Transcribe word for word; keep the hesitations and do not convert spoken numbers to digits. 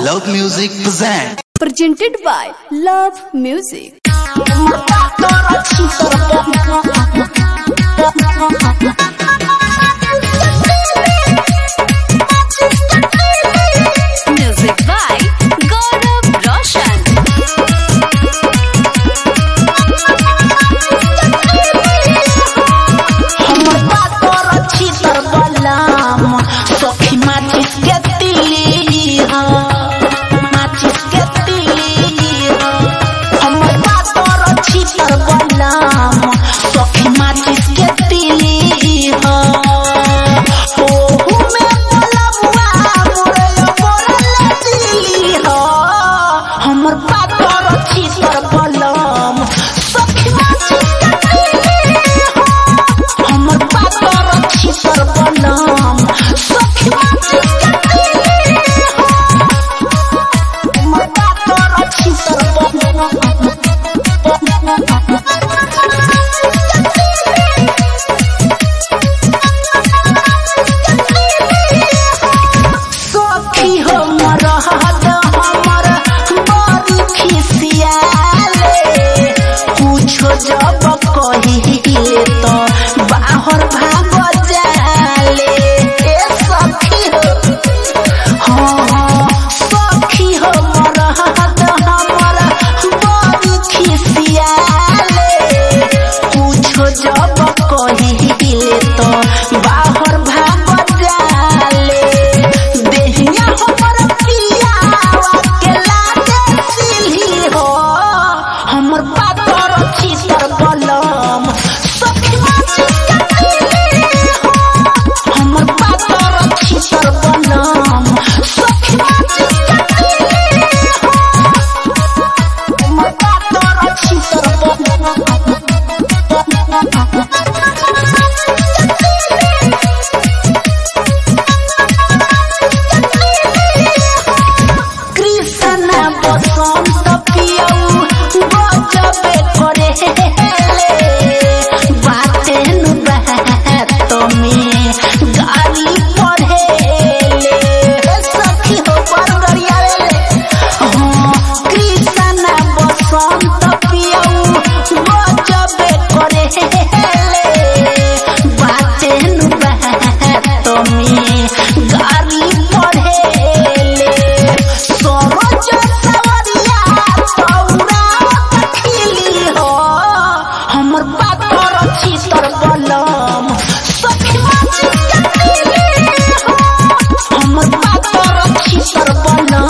Love Music present. Presented by Love Music. Music by Gaurav Roshan. सखी माचिस के तिली माचिस के तिली हमर बात और छीतर बलम सखी माचिस के तिली ओहु में बलबुआ मोरे बोरल तिली हमर बात और छीतर बलम सखी माचिस के तिली हमर बात और छीतर बलम सखी हो मरहा